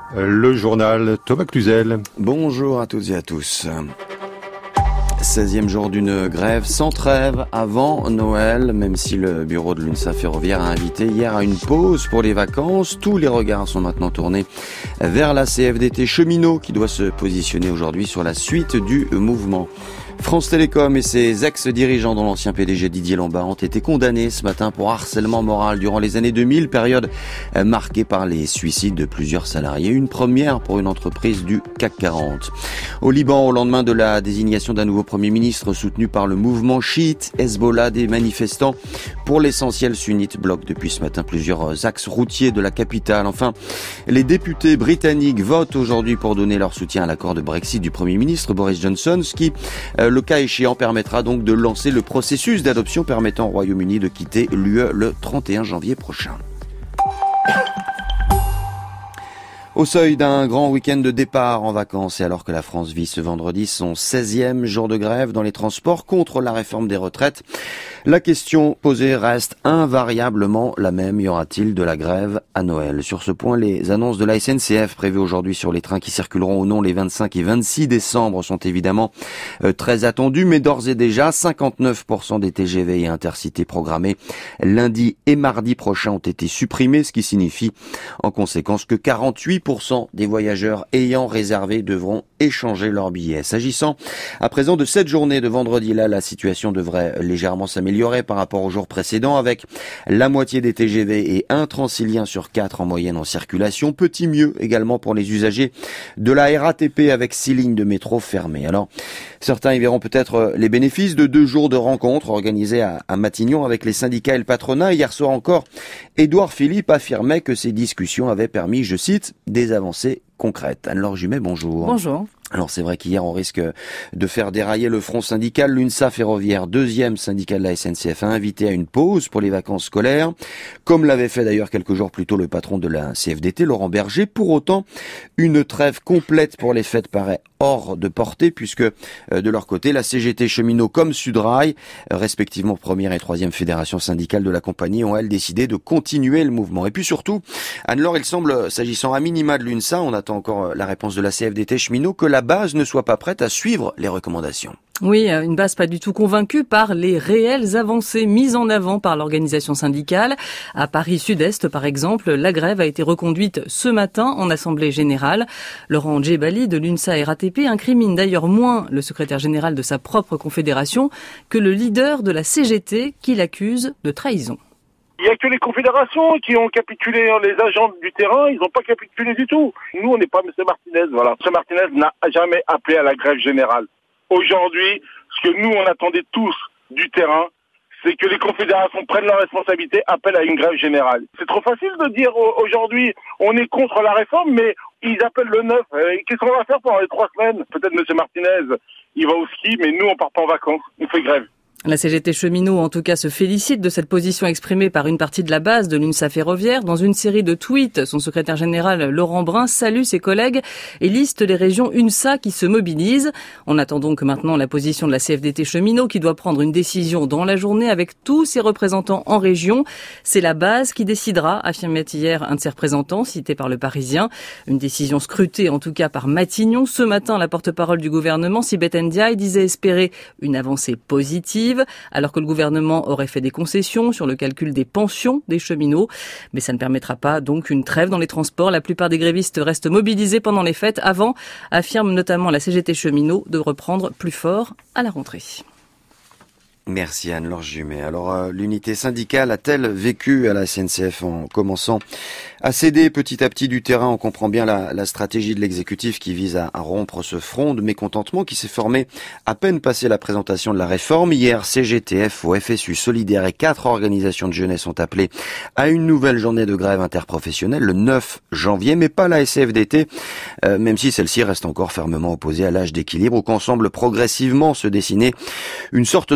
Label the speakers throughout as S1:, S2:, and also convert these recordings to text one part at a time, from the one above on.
S1: Le journal Thomas Cluzel.
S2: Bonjour à toutes et à tous. 16e jour d'une grève sans trêve avant Noël, même si le bureau de l'UNSA Ferroviaire a invité hier à une pause pour les vacances. Tous les regards sont maintenant tournés vers la CFDT cheminot qui doit se positionner aujourd'hui sur la suite du mouvement. France Télécom et ses ex-dirigeants, dont l'ancien PDG Didier Lombard, ont été condamnés ce matin pour harcèlement moral durant les années 2000, période marquée par les suicides de plusieurs salariés. Une première pour une entreprise du CAC 40. Au Liban, au lendemain de la désignation d'un nouveau Premier ministre soutenu par le mouvement chiite Hezbollah, des manifestants, pour l'essentiel sunnites, bloquent depuis ce matin plusieurs axes routiers de la capitale. Enfin, les députés britanniques votent aujourd'hui pour donner leur soutien à l'accord de Brexit du Premier ministre Boris Johnson, ce qui, le cas échéant, permettra donc de lancer le processus d'adoption permettant au Royaume-Uni de quitter l'UE le 31 janvier prochain. Au seuil d'un grand week-end de départ en vacances et alors que la France vit ce vendredi son 16e jour de grève dans les transports contre la réforme des retraites, la question posée reste invariablement la même. Y aura-t-il de la grève à Noël? Sur ce point, les annonces de la SNCF prévues aujourd'hui sur les trains qui circuleront ou non les 25 et 26 décembre sont évidemment très attendues, mais d'ores et déjà 59% des TGV et intercités programmés lundi et mardi prochain ont été supprimés, ce qui signifie en conséquence que 48% des voyageurs ayant réservé devront échanger leur billet. S'agissant à présent de cette journée de vendredi, là, la situation devrait légèrement s'améliorer par rapport aux jours précédents, avec la moitié des TGV et un Transilien sur 4 en moyenne en circulation. Petit mieux également pour les usagers de la RATP avec 6 lignes de métro fermées. Alors, certains y verront peut-être les bénéfices de 2 jours de rencontres organisées à Matignon avec les syndicats et le patronat. Hier soir encore, Édouard Philippe affirmait que ces discussions avaient permis, je cite, des avancées concrètes. Anne-Laure Jumet, bonjour.
S3: Bonjour.
S2: Alors c'est vrai qu'hier on risque de faire dérailler le front syndical. L'UNSA Ferroviaire, deuxième syndicat de la SNCF, a invité à une pause pour les vacances scolaires, comme l'avait fait d'ailleurs quelques jours plus tôt le patron de la CFDT, Laurent Berger. Pour autant, une trêve complète pour les fêtes paraît hors de portée, puisque de leur côté, la CGT cheminot comme Sudrail, respectivement première et troisième fédération syndicale de la compagnie, ont elles décidé de continuer le mouvement. Et puis surtout, Anne-Laure, il semble, s'agissant à minima de l'UNSA, on attend encore la réponse de la CFDT cheminot, que la base ne soit pas prête à suivre les recommandations.
S3: Oui, une base pas du tout convaincue par les réelles avancées mises en avant par l'organisation syndicale. À Paris Sud-Est, par exemple, la grève a été reconduite ce matin en Assemblée Générale. Laurent Djebali de l'UNSA RATP incrimine d'ailleurs moins le secrétaire général de sa propre confédération que le leader de la CGT qui l'accuse de trahison.
S4: Il n'y a que les confédérations qui ont capitulé, les agents du terrain, ils n'ont pas capitulé du tout. Nous, on n'est pas M. Martinez, voilà. M. Martinez n'a jamais appelé à la grève générale. Aujourd'hui, ce que nous, on attendait tous du terrain, c'est que les confédérations prennent leurs responsabilités, appellent à une grève générale. C'est trop facile de dire aujourd'hui, on est contre la réforme, mais ils appellent le 9. Qu'est-ce qu'on va faire pendant les 3 semaines? Peut-être M. Martinez, il va au ski, mais nous, on part pas en vacances. On fait grève.
S3: La CGT cheminot, en tout cas, se félicite de cette position exprimée par une partie de la base de l'UNSA Ferroviaire. Dans une série de tweets, son secrétaire général, Laurent Brun, salue ses collègues et liste les régions UNSA qui se mobilisent. On attend donc maintenant la position de la CFDT cheminot qui doit prendre une décision dans la journée avec tous ses représentants en région. C'est la base qui décidera, affirmait hier un de ses représentants, cité par le Parisien. Une décision scrutée, en tout cas, par Matignon. Ce matin, la porte-parole du gouvernement, Sibeth Ndiaye, disait espérer une avancée positive, alors que le gouvernement aurait fait des concessions sur le calcul des pensions des cheminots. Mais ça ne permettra pas donc une trêve dans les transports. La plupart des grévistes restent mobilisés pendant les fêtes avant, affirme notamment la CGT cheminot, de reprendre plus fort à la rentrée.
S2: Merci Anne-Laure Jumet. Alors l'unité syndicale a-t-elle vécu à la SNCF en commençant à céder petit à petit du terrain? On comprend bien la stratégie de l'exécutif qui vise à rompre ce front de mécontentement qui s'est formé à peine passé la présentation de la réforme. Hier, CGTF, FSU Solidaire et 4 organisations de jeunesse ont appelé à une nouvelle journée de grève interprofessionnelle le 9 janvier, mais pas la SFDT, même si celle-ci reste encore fermement opposée à l'âge d'équilibre où qu'en semble progressivement se dessiner une sorte de guerre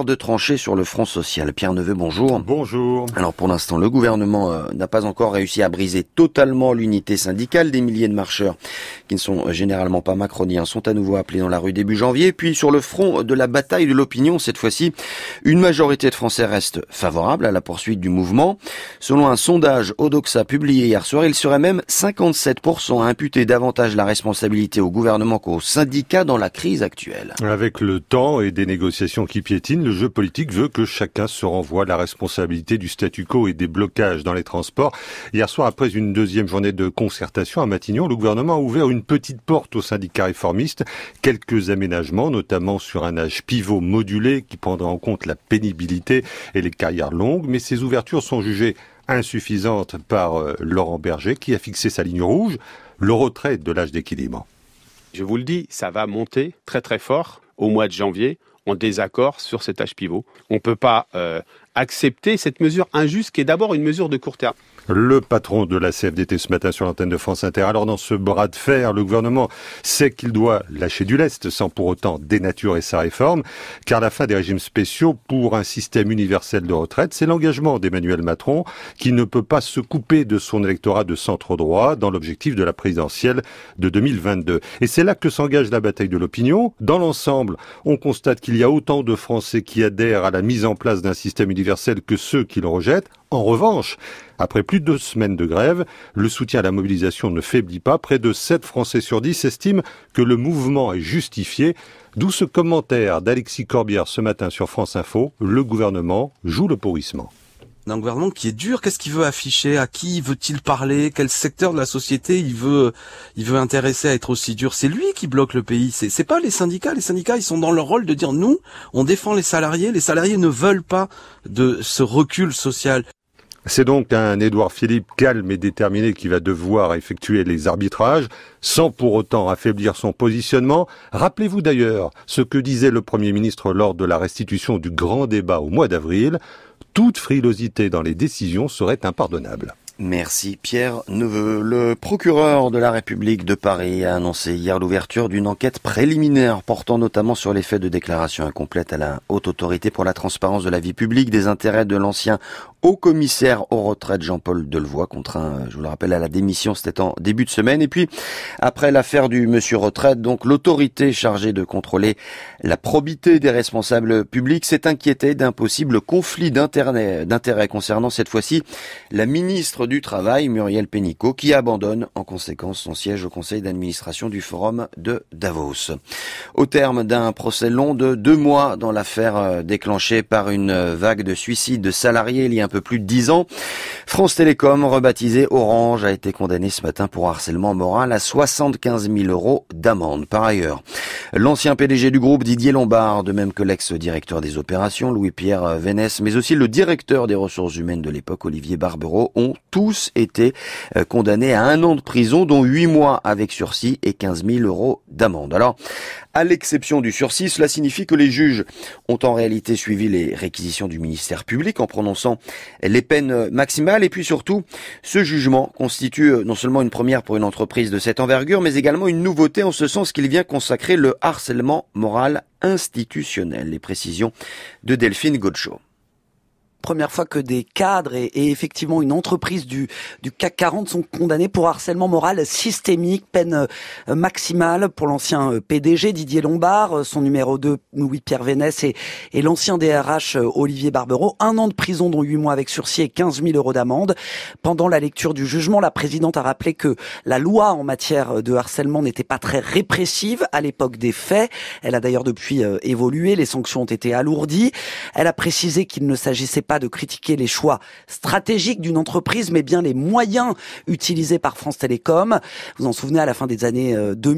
S2: de trancher sur le front social. Pierre Neveu, bonjour.
S1: Bonjour.
S2: Alors pour l'instant, le gouvernement n'a pas encore réussi à briser totalement l'unité syndicale. Des milliers de marcheurs qui ne sont généralement pas macroniens sont à nouveau appelés dans la rue début janvier. Puis sur le front de la bataille de l'opinion, cette fois-ci, une majorité de Français reste favorable à la poursuite du mouvement. Selon un sondage Odoxa publié hier soir, il serait même 57% à imputer davantage la responsabilité au gouvernement qu'aux syndicats dans la crise actuelle.
S1: Avec le temps et des négociations qui piétinent, le jeu politique veut que chacun se renvoie la responsabilité du statu quo et des blocages dans les transports. Hier soir, après une deuxième journée de concertation à Matignon, le gouvernement a ouvert une petite porte aux syndicats réformistes. Quelques aménagements, notamment sur un âge pivot modulé qui prendra en compte la pénibilité et les carrières longues, mais ces ouvertures sont jugées insuffisantes par Laurent Berger qui a fixé sa ligne rouge, le retrait de l'âge d'équilibre.
S5: Je vous le dis, ça va monter très très fort au mois de janvier en désaccord sur cet âge pivot. On ne peut pas accepter cette mesure injuste qui est d'abord une mesure de court terme.
S1: Le patron de la CFDT ce matin sur l'antenne de France Inter. Alors dans ce bras de fer, le gouvernement sait qu'il doit lâcher du lest sans pour autant dénaturer sa réforme, car la fin des régimes spéciaux pour un système universel de retraite, c'est l'engagement d'Emmanuel Macron qui ne peut pas se couper de son électorat de centre droit dans l'objectif de la présidentielle de 2022. Et c'est là que s'engage la bataille de l'opinion. Dans l'ensemble, on constate qu'il y a autant de Français qui adhèrent à la mise en place d'un système universel que ceux qui le rejettent. En revanche, après plus de 2 semaines de grève, le soutien à la mobilisation ne faiblit pas. Près de 7 Français sur 10 estiment que le mouvement est justifié. D'où ce commentaire d'Alexis Corbière ce matin sur France Info. Le gouvernement joue le pourrissement.
S6: Un gouvernement qui est dur, qu'est-ce qu'il veut afficher? À qui veut-il parler? Quel secteur de la société il veut intéresser à être aussi dur? C'est lui qui bloque le pays. C'est pas les syndicats. Les syndicats, ils sont dans leur rôle de dire nous, on défend les salariés. Les salariés ne veulent pas de ce recul social.
S1: C'est donc un Édouard Philippe calme et déterminé qui va devoir effectuer les arbitrages, sans pour autant affaiblir son positionnement. Rappelez-vous d'ailleurs ce que disait le Premier ministre lors de la restitution du grand débat au mois d'avril. Toute frilosité dans les décisions serait impardonnable.
S2: Merci Pierre Neveu. Le procureur de la République de Paris a annoncé hier l'ouverture d'une enquête préliminaire portant notamment sur les faits de déclaration incomplète à la Haute Autorité pour la transparence de la vie publique des intérêts de l'ancien haut-commissaire aux retraites Jean-Paul Delevoye, contraint, je vous le rappelle, à la démission, c'était en début de semaine. Et puis, après l'affaire du monsieur retraite, donc l'autorité chargée de contrôler la probité des responsables publics s'est inquiétée d'un possible conflit d'intérêts concernant cette fois-ci la ministre du Travail, Muriel Pénicaud, qui abandonne en conséquence son siège au conseil d'administration du Forum de Davos. Au terme d'un procès long de 2 mois dans l'affaire déclenchée par une vague de suicides de salariés il y a un peu plus de 10 ans, France Télécom, rebaptisée Orange, a été condamnée ce matin pour harcèlement moral à 75 000 € d'amende. Par ailleurs, l'ancien PDG du groupe Didier Lombard, de même que l'ex-directeur des opérations Louis-Pierre Vénès, mais aussi le directeur des ressources humaines de l'époque Olivier Barbereau, ont tous été condamnés à 1 an de prison, dont 8 mois avec sursis et 15 000 € d'amende. Alors, à l'exception du sursis, cela signifie que les juges ont en réalité suivi les réquisitions du ministère public en prononçant les peines maximales. Et puis surtout, ce jugement constitue non seulement une première pour une entreprise de cette envergure, mais également une nouveauté en ce sens qu'il vient consacrer le harcèlement moral institutionnel. Les précisions de Delphine Godchot.
S7: Première fois que des cadres et effectivement une entreprise du CAC 40 sont condamnés pour harcèlement moral systémique, peine maximale pour l'ancien PDG Didier Lombard, son numéro 2 Louis-Pierre Vénès et l'ancien DRH Olivier Barbereau. 1 an de prison dont 8 mois avec sursis et 15 000 € d'amende. Pendant la lecture du jugement, la présidente a rappelé que la loi en matière de harcèlement n'était pas très répressive à l'époque des faits. Elle a d'ailleurs depuis évolué, les sanctions ont été alourdies. Elle a précisé qu'il ne s'agissait pas de critiquer les choix stratégiques d'une entreprise, mais bien les moyens utilisés par France Télécom. Vous en souvenez, à la fin des années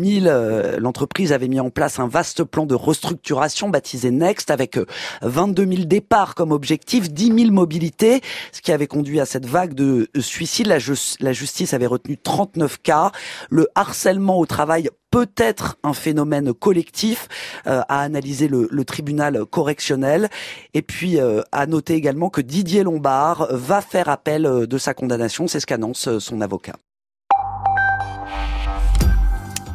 S7: 2000, l'entreprise avait mis en place un vaste plan de restructuration baptisé Next, avec 22 000 départs comme objectif, 10 000 mobilités, ce qui avait conduit à cette vague de suicides. La justice avait retenu 39 cas. Le harcèlement au travail peut être un phénomène collectif, à analyser le tribunal correctionnel. Et puis, à noter également que Didier Lombard va faire appel de sa condamnation. C'est ce qu'annonce son avocat.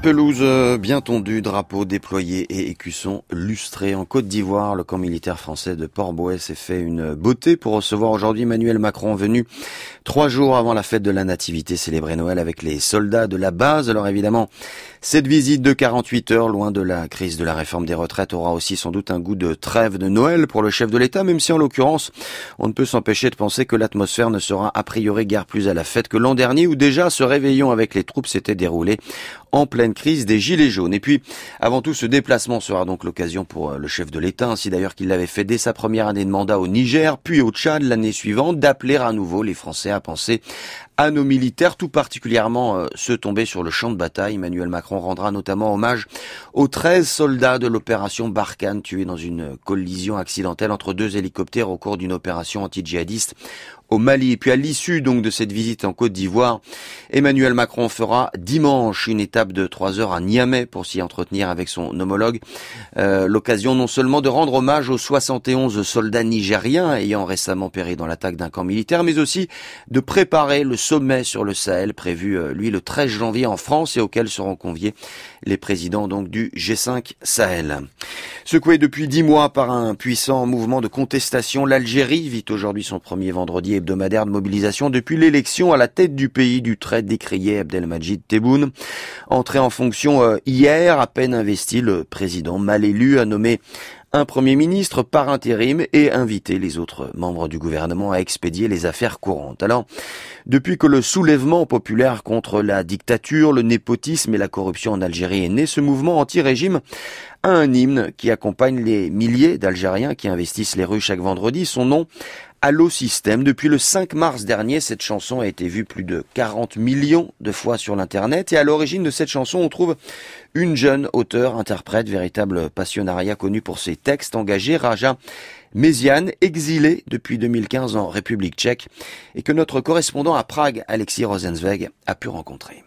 S2: Pelouse bien tondue, drapeaux déployés et écussons lustrés. En Côte d'Ivoire, le camp militaire français de Port-Bouët s'est fait une beauté pour recevoir aujourd'hui Emmanuel Macron, venu 3 jours avant la fête de la Nativité, célébrer Noël avec les soldats de la base. Alors évidemment, cette visite de 48 heures, loin de la crise de la réforme des retraites, aura aussi sans doute un goût de trêve de Noël pour le chef de l'État, même si en l'occurrence, on ne peut s'empêcher de penser que l'atmosphère ne sera a priori guère plus à la fête que l'an dernier, où déjà ce réveillon avec les troupes s'était déroulé en pleine crise des Gilets jaunes. Et puis, avant tout, ce déplacement sera donc l'occasion pour le chef de l'État, ainsi d'ailleurs qu'il l'avait fait dès sa première année de mandat au Niger, puis au Tchad l'année suivante, d'appeler à nouveau les Français à penser à nos militaires, tout particulièrement ceux tombés sur le champ de bataille. Emmanuel Macron rendra notamment hommage aux 13 soldats de l'opération Barkhane tués dans une collision accidentelle entre 2 hélicoptères au cours d'une opération anti-djihadiste au Mali. Et puis à l'issue donc de cette visite en Côte d'Ivoire, Emmanuel Macron fera dimanche une étape de 3 heures à Niamey pour s'y entretenir avec son homologue. L'occasion non seulement de rendre hommage aux 71 soldats nigériens ayant récemment péri dans l'attaque d'un camp militaire, mais aussi de préparer le sommet sur le Sahel prévu, le 13 janvier en France et auquel seront conviés les présidents donc du G5 Sahel. Secoué depuis 10 mois par un puissant mouvement de contestation, l'Algérie vit aujourd'hui son premier vendredi hebdomadaire de mobilisation depuis l'élection à la tête du pays du très décrié Abdelmadjid Tebboune. Entré en fonction hier, à peine investi, le président mal élu a nommé un Premier ministre par intérim et inviter les autres membres du gouvernement à expédier les affaires courantes. Alors, depuis que le soulèvement populaire contre la dictature, le népotisme et la corruption en Algérie est né, ce mouvement anti-régime a un hymne qui accompagne les milliers d'Algériens qui investissent les rues chaque vendredi. Son nom, Allo Système. Depuis le 5 mars dernier, cette chanson a été vue plus de 40 millions de fois sur l'Internet. Et à l'origine de cette chanson, on trouve une jeune auteure-interprète, véritable passionnariat connue pour ses textes engagés, Raja Méziane, exilée depuis 2015 en République tchèque, et que notre correspondant à Prague, Alexis Rosenzweig, a pu rencontrer.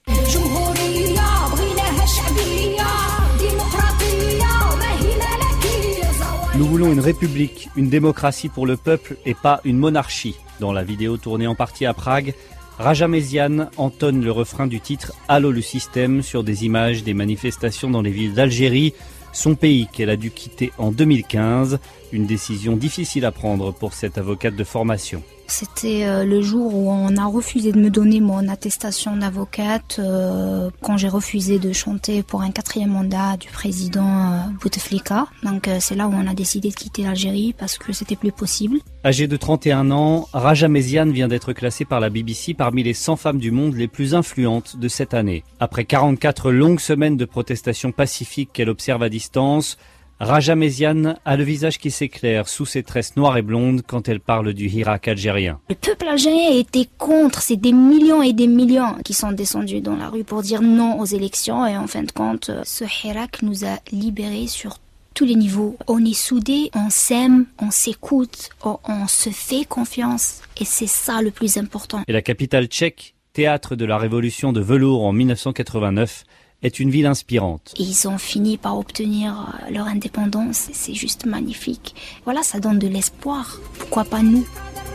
S8: Nous voulons une république, une démocratie pour le peuple et pas une monarchie. Dans la vidéo tournée en partie à Prague, Raja Méziane entonne le refrain du titre « Allô le système » sur des images des manifestations dans les villes d'Algérie, son pays qu'elle a dû quitter en 2015. Une décision difficile à prendre pour cette avocate de formation.
S9: C'était le jour où on a refusé de me donner mon attestation d'avocate quand j'ai refusé de chanter pour un 4e mandat du président Bouteflika. Donc c'est là où on a décidé de quitter l'Algérie parce que c'était plus possible.
S8: Âgée de 31 ans, Raja Méziane vient d'être classée par la BBC parmi les 100 femmes du monde les plus influentes de cette année. Après 44 longues semaines de protestations pacifiques qu'elle observe à distance, Raja Méziane a le visage qui s'éclaire sous ses tresses noires et blondes quand elle parle du Hirak algérien.
S9: Le peuple algérien était contre, c'est des millions et des millions qui sont descendus dans la rue pour dire non aux élections et en fin de compte, ce Hirak nous a libérés sur tous les niveaux. On est soudés, on s'aime, on s'écoute, on se fait confiance et c'est ça le plus important.
S8: Et la capitale tchèque, théâtre de la révolution de velours en 1989, est une ville inspirante.
S9: Ils ont fini par obtenir leur indépendance, c'est juste magnifique. Voilà, ça donne de l'espoir. Pourquoi pas nous ?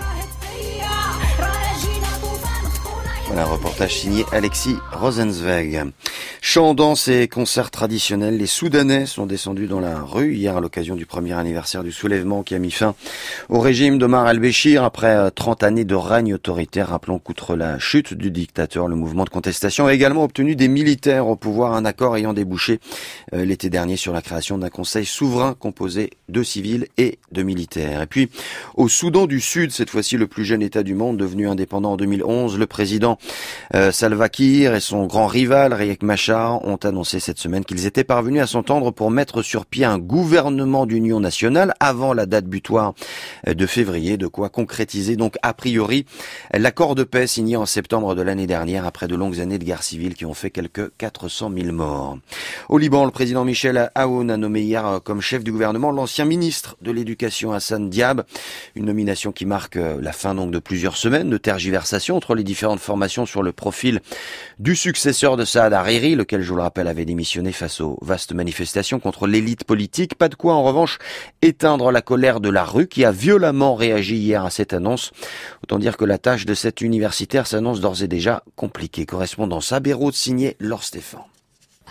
S2: Voilà, un reportage signé Alexis Rosenzweig. Chants, danses et concerts traditionnels, les Soudanais sont descendus dans la rue hier à l'occasion du premier anniversaire du soulèvement qui a mis fin au régime d'Omar al-Béchir après 30 années de règne autoritaire. Rappelons qu'outre la chute du dictateur, le mouvement de contestation a également obtenu des militaires au pouvoir, un accord ayant débouché l'été dernier sur la création d'un conseil souverain composé de civils et de militaires. Et puis, au Soudan du Sud, cette fois-ci le plus jeune État du monde, devenu indépendant en 2011, le président Salva Kiir et son grand rival Riek Machar ont annoncé cette semaine qu'ils étaient parvenus à s'entendre pour mettre sur pied un gouvernement d'union nationale avant la date butoir de février, de quoi concrétiser donc a priori l'accord de paix signé en septembre de l'année dernière après de longues années de guerre civile qui ont fait quelques 400 000 morts. Au Liban, le président Michel Aoun a nommé hier comme chef du gouvernement l'ancien ministre de l'Éducation Hassan Diab, une nomination qui marque la fin donc de plusieurs semaines de tergiversation entre les différentes formations sur le profil du successeur de Saad Hariri, lequel, je vous le rappelle, avait démissionné face aux vastes manifestations contre l'élite politique. Pas de quoi, en revanche, éteindre la colère de la rue qui a violemment réagi hier à cette annonce. Autant dire que la tâche de cet universitaire s'annonce d'ores et déjà compliquée. Correspondance à Beyrouth, signée Laure Stéphane.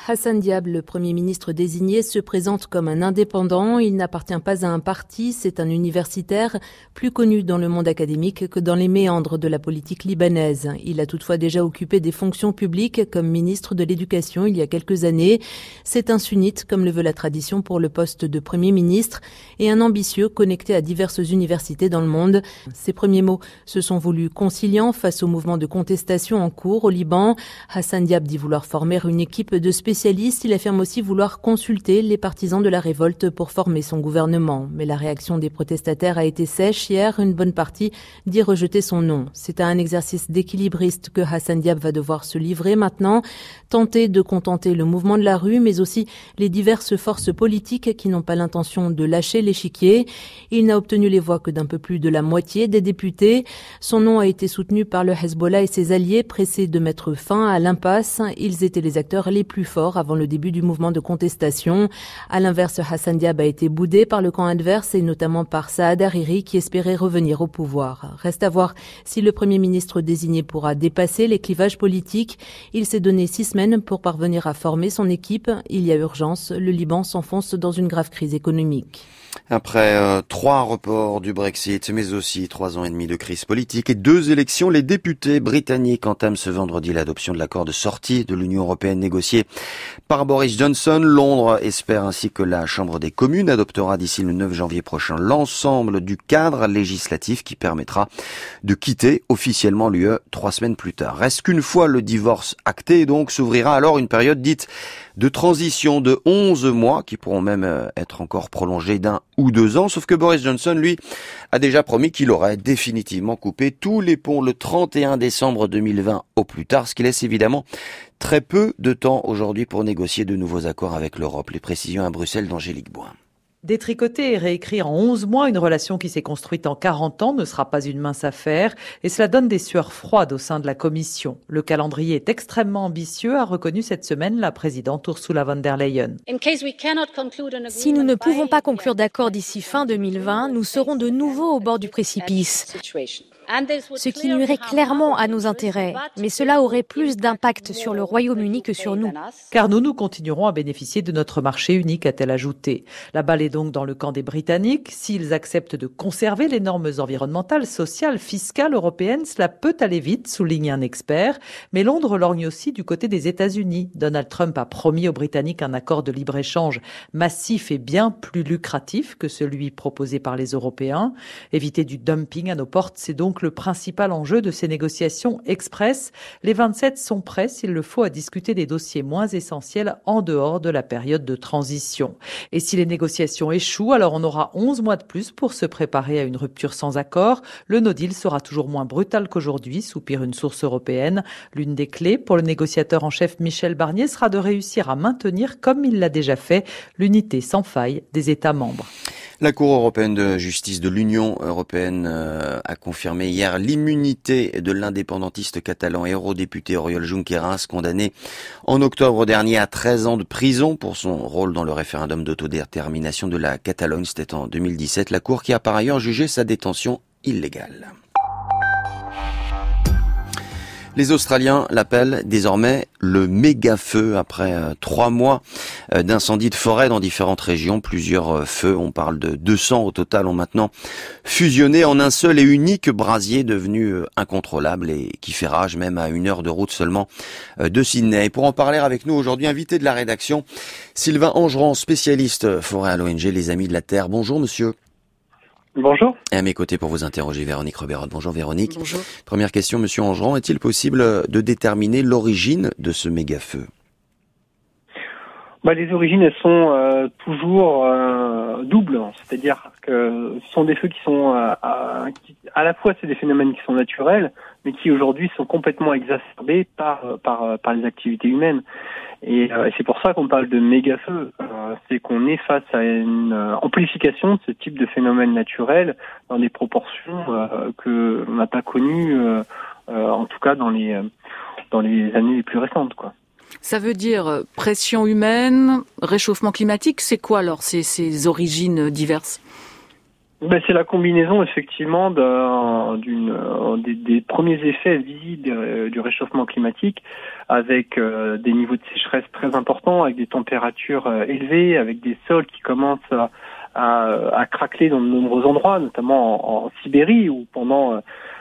S10: Hassan Diab, le Premier ministre désigné, se présente comme un indépendant. Il n'appartient pas à un parti, c'est un universitaire, plus connu dans le monde académique que dans les méandres de la politique libanaise. Il a toutefois déjà occupé des fonctions publiques comme ministre de l'Éducation il y a quelques années. C'est un sunnite, comme le veut la tradition, pour le poste de Premier ministre et un ambitieux connecté à diverses universités dans le monde. Ses premiers mots se sont voulus conciliants face au mouvement de contestation en cours au Liban. Hassan Diab dit vouloir former une équipe de spécialistes. Il affirme aussi vouloir consulter les partisans de la révolte pour former son gouvernement. Mais la réaction des protestataires a été sèche. Hier, une bonne partie dit rejeter son nom. C'est à un exercice d'équilibriste que Hassan Diab va devoir se livrer maintenant. Tenter de contenter le mouvement de la rue, mais aussi les diverses forces politiques qui n'ont pas l'intention de lâcher l'échiquier. Il n'a obtenu les voix que d'un peu plus de la moitié des députés. Son nom a été soutenu par le Hezbollah et ses alliés, pressés de mettre fin à l'impasse. Ils étaient les acteurs les plus forts avant le début du mouvement de contestation. À l'inverse, Hassan Diab a été boudé par le camp adverse et notamment par Saad Hariri qui espérait revenir au pouvoir. Reste à voir si le Premier ministre désigné pourra dépasser les clivages politiques. Il s'est donné 6 semaines pour parvenir à former son équipe. Il y a urgence, le Liban s'enfonce dans une grave crise économique.
S2: Après 3 reports du Brexit, mais aussi 3 ans et demi de crise politique et 2 élections, les députés britanniques entament ce vendredi l'adoption de l'accord de sortie de l'Union européenne négocié par Boris Johnson. Londres espère ainsi que la Chambre des communes adoptera d'ici le 9 janvier prochain l'ensemble du cadre législatif qui permettra de quitter officiellement l'UE 3 semaines plus tard. Reste qu'une fois le divorce acté, donc s'ouvrira alors une période dite de transition de 11 mois qui pourront même être encore prolongés d'1 ou 2 ans, sauf que Boris Johnson, lui, a déjà promis qu'il aurait définitivement coupé tous les ponts le 31 décembre 2020 au plus tard, ce qui laisse évidemment très peu de temps aujourd'hui pour négocier de nouveaux accords avec l'Europe. Les précisions à Bruxelles d'Angélique Boin.
S11: Détricoter et réécrire en 11 mois une relation qui s'est construite en 40 ans ne sera pas une mince affaire et cela donne des sueurs froides au sein de la Commission. Le calendrier est extrêmement ambitieux, a reconnu cette semaine la présidente Ursula von der Leyen.
S12: Si nous ne pouvons pas conclure d'accord d'ici fin 2020, nous serons de nouveau au bord du précipice. Ce qui nuirait clairement à nos intérêts, mais cela aurait plus d'impact sur le Royaume-Uni que sur nous.
S11: Car nous continuerons à bénéficier de notre marché unique, a-t-elle ajouté. La balle est donc dans le camp des Britanniques. S'ils acceptent de conserver les normes environnementales, sociales, fiscales européennes, cela peut aller vite, souligne un expert. Mais Londres lorgne aussi du côté des États-Unis. Donald Trump a promis aux Britanniques un accord de libre-échange massif et bien plus lucratif que celui proposé par les Européens. Éviter du dumping à nos portes, c'est donc le principal enjeu de ces négociations express. Les 27 sont prêts, s'il le faut, à discuter des dossiers moins essentiels en dehors de la période de transition. Et si les négociations échouent, alors on aura 11 mois de plus pour se préparer à une rupture sans accord. Le no deal sera toujours moins brutal qu'aujourd'hui, soupire une source européenne. L'une des clés pour le négociateur en chef Michel Barnier sera de réussir à maintenir, comme il l'a déjà fait, l'unité sans faille des États membres.
S2: La Cour européenne de justice de l'Union européenne a confirmé hier l'immunité de l'indépendantiste catalan et eurodéputé Oriol Junqueras, condamné en octobre dernier à 13 ans de prison pour son rôle dans le référendum d'autodétermination de la Catalogne. C'était en 2017. La Cour qui a par ailleurs jugé sa détention illégale. Les Australiens l'appellent désormais le méga-feu après 3 mois d'incendies de forêt dans différentes régions. Plusieurs feux, on parle de 200 au total, ont maintenant fusionné en un seul et unique brasier devenu incontrôlable et qui fait rage même à 1 heure de route seulement de Sydney. Et pour en parler avec nous aujourd'hui, invité de la rédaction, Sylvain Angeran, spécialiste forêt à l'ONG Les Amis de la Terre. Bonjour monsieur.
S13: Bonjour.
S2: Et à mes côtés pour vous interroger, Véronique Reberotte. Bonjour Véronique.
S3: Bonjour.
S2: Première question, monsieur Angeran, est-il possible de déterminer l'origine de ce méga-feu ?
S13: Les origines, elles sont toujours doubles, c'est-à-dire que ce sont des feux qui sont à la fois c'est des phénomènes qui sont naturels, mais qui aujourd'hui sont complètement exacerbés par les activités humaines. Et c'est pour ça qu'on parle de méga-feu. C'est qu'on est face à une amplification de ce type de phénomène naturel dans des proportions que l'on n'a pas connues, en tout cas dans les années les plus récentes, quoi.
S3: Ça veut dire pression humaine, réchauffement climatique, c'est quoi alors ces origines diverses ?
S13: C'est la combinaison effectivement des premiers effets visibles du réchauffement climatique, avec des niveaux de sécheresse très importants, avec des températures élevées, avec des sols qui commencent à craqueler dans de nombreux endroits, notamment en Sibérie, où pendant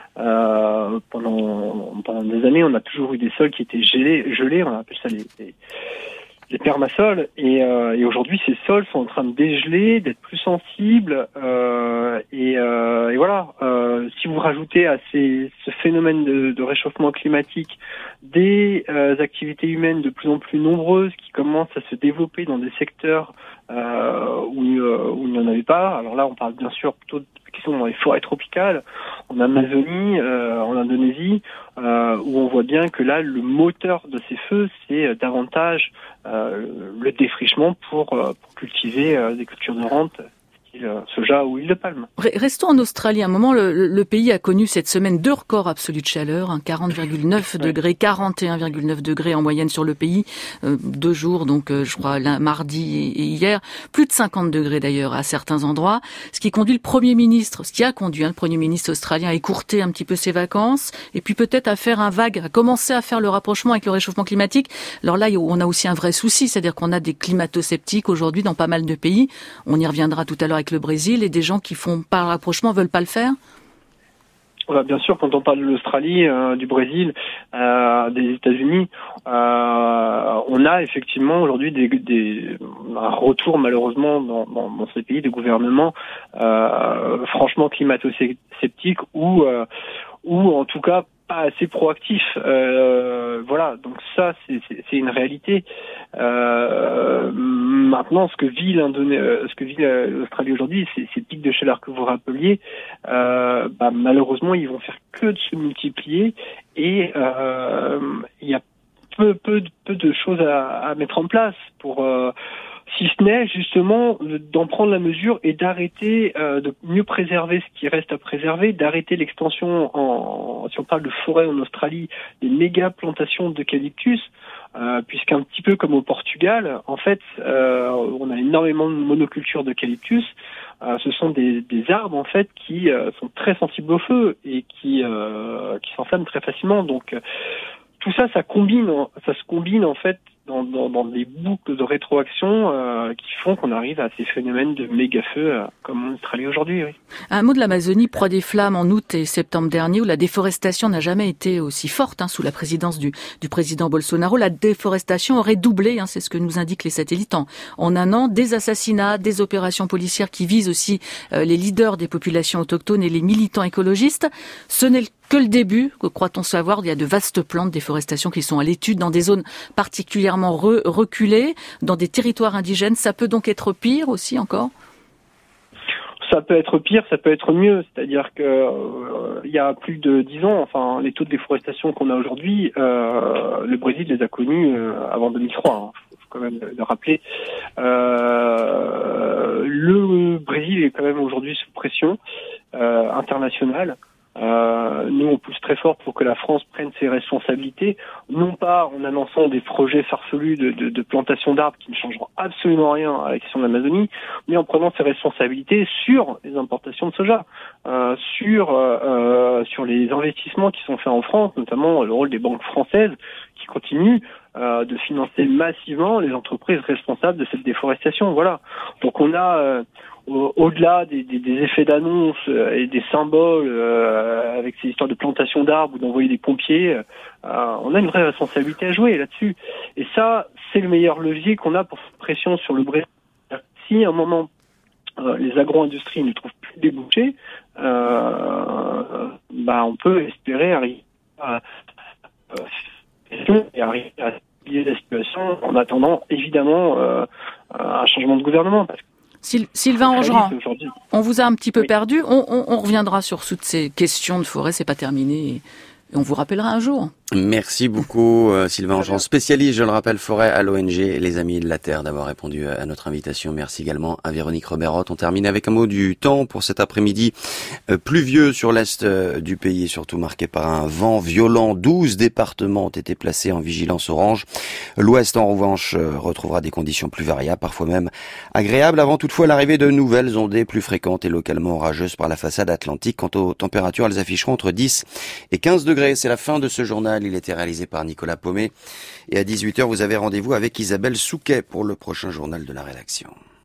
S13: des années on a toujours eu des sols qui étaient gelés, on appelle ça les permasols, et aujourd'hui ces sols sont en train de dégeler, d'être plus sensibles, et voilà. Si vous rajoutez à ce phénomène de réchauffement climatique des activités humaines de plus en plus nombreuses qui commencent à se développer dans des secteurs où il n'y en avait pas. Alors là, on parle bien sûr plutôt qui sont dans les forêts tropicales, en Amazonie, en Indonésie, où on voit bien que là, le moteur de ces feux, c'est davantage le défrichement pour cultiver des cultures de rente, soja ou huile de palme.
S14: Restons en Australie. À un moment, le pays a connu cette semaine 2 records absolus de chaleur, 40,9 degrés, 41,9 degrés en moyenne sur le pays, 2 jours, donc je crois mardi et hier, plus de 50 degrés d'ailleurs à certains endroits, ce qui a conduit le Premier ministre australien à écourter un petit peu ses vacances, et puis peut-être à commencer à faire le rapprochement avec le réchauffement climatique. Alors là, on a aussi un vrai souci, c'est-à-dire qu'on a des climato-sceptiques aujourd'hui dans pas mal de pays. On y reviendra tout à l'heure avec le Brésil, et des gens qui font pas le rapprochement veulent pas le faire?
S13: Bien sûr, quand on parle de l'Australie, du Brésil, des États-Unis, on a effectivement aujourd'hui un retour malheureusement dans ces pays de gouvernements franchement climato-sceptiques ou en tout cas pas assez proactif. Voilà, donc ça c'est une réalité. Maintenant, ce que vit l'Australie aujourd'hui, ces pics de chaleur que vous rappeliez, malheureusement ils vont faire que de se multiplier, et il y a peu de choses à mettre en place pour si ce n'est justement d'en prendre la mesure et d'arrêter, de mieux préserver ce qui reste à préserver, d'arrêter l'extension, si on parle de forêt en Australie, des méga plantations d'eucalyptus, puisqu'un petit peu comme au Portugal, en fait, on a énormément de monoculture d'eucalyptus. Ce sont des arbres en fait qui sont très sensibles au feu et qui s'enflamment très facilement. Donc tout ça, ça se combine en fait dans des boucles de rétroaction qui font qu'on arrive à ces phénomènes de méga-feux comme en Australie aujourd'hui. Oui.
S14: Un mot de l'Amazonie, proie des flammes en août et septembre dernier, où la déforestation n'a jamais été aussi forte sous la présidence du président Bolsonaro. La déforestation aurait doublé, c'est ce que nous indiquent les satellites, en un an. Des assassinats, des opérations policières qui visent aussi les leaders des populations autochtones et les militants écologistes. Ce n'est que le début, croit-on savoir. Il y a de vastes plans de déforestation qui sont à l'étude dans des zones particulièrement reculées, dans des territoires indigènes. Ça peut donc être pire aussi encore?
S13: Ça peut être pire, ça peut être mieux. C'est-à-dire que il y a plus de 10 ans, les taux de déforestation qu'on a aujourd'hui, le Brésil les a connus avant 2003. Faut quand même le rappeler. Le Brésil est quand même aujourd'hui sous pression internationale. Nous, on pousse très fort pour que la France prenne ses responsabilités, non pas en annonçant des projets farfelus de plantation d'arbres qui ne changeront absolument rien à la question de l'Amazonie, mais en prenant ses responsabilités sur les importations de soja, sur les investissements qui sont faits en France, notamment le rôle des banques françaises qui continuent de financer massivement les entreprises responsables de cette déforestation. Voilà. Donc on a au-delà des effets d'annonce et des symboles avec ces histoires de plantation d'arbres ou d'envoyer des pompiers, on a une vraie responsabilité à jouer là-dessus. Et ça, c'est le meilleur levier qu'on a pour faire pression sur le Brésil. Si à un moment les agro-industries ne trouvent plus de débouchés, on peut espérer arriver à lier la situation en attendant évidemment un changement de gouvernement. Parce que
S14: Sylvain Orgeran, on vous a un petit peu perdu. On reviendra sur toutes ces questions de forêt, c'est pas terminé. Et on vous rappellera un jour.
S2: Merci beaucoup Sylvain Jean, spécialiste, je le rappelle, forêt à l'ONG Les Amis de la Terre, d'avoir répondu à notre invitation. Merci également à Véronique Roberot. On termine avec un mot du temps pour cet après-midi pluvieux sur l'est du pays, surtout marqué par un vent violent. 12 départements ont été placés en vigilance orange. L'ouest, en revanche, retrouvera des conditions plus variables, parfois même agréables, avant toutefois l'arrivée de nouvelles ondées plus fréquentes et localement orageuses par la façade atlantique. Quant aux températures, elles afficheront entre 10 et 15 degrés. C'est la fin de ce journal. Il était réalisé par Nicolas Paumet. Et à 18h, vous avez rendez-vous avec Isabelle Souquet pour le prochain journal de la rédaction.